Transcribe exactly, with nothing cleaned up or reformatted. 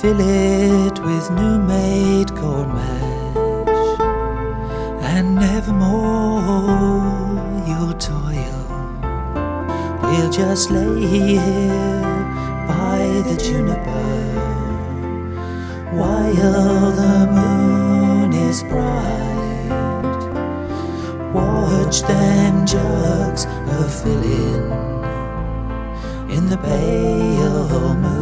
fill it with new-made corn mash, and nevermore you'll toil. We'll just lay here by the juniper while the moon is bright. Watch them jugs a-fillin' in the pale moon.